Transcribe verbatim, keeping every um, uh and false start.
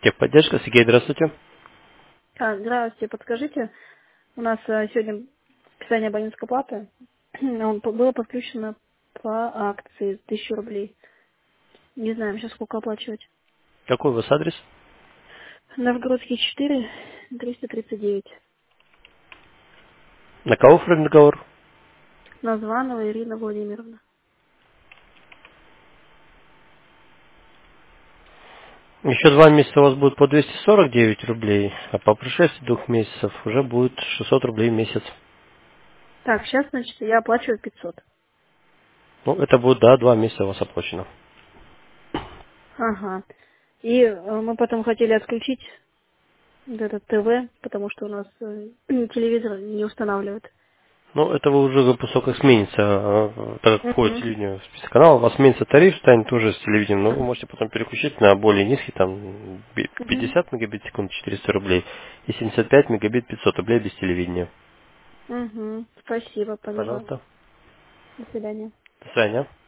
Техподдержка, Сергей, здравствуйте. А, здравствуйте, подскажите, у нас а, сегодня списание абонентской платы, он по- было подключено по акции тысячу рублей. Не знаем сейчас сколько оплачивать. Какой у вас адрес? Новгородский четыре, триста тридцать девять. На кого оформлен договор? Названова Ирина Владимировна. Еще два месяца у вас будет по двести сорок девять рублей, а по прошествии двух месяцев уже будет шестьсот рублей в месяц. Так, сейчас, значит, я оплачиваю пятьсот. Ну, это будет, да, два месяца у вас оплачено. Ага. И э, мы потом хотели отключить вот этот ТВ, потому что у нас э, телевизор не устанавливает. Ну, это вы уже после как сменится, э, так как входит Угу. телевидение в список канала, у вас сменится тариф, станет тоже с телевидением, но вы можете потом переключить на более низкий, там, би- Угу. пятьдесят мегабит в секунду четыреста рублей и семьдесят пять мегабит пятьсот рублей без телевидения. Угу. Спасибо, поняла. Пожалуйста. До свидания. До свидания.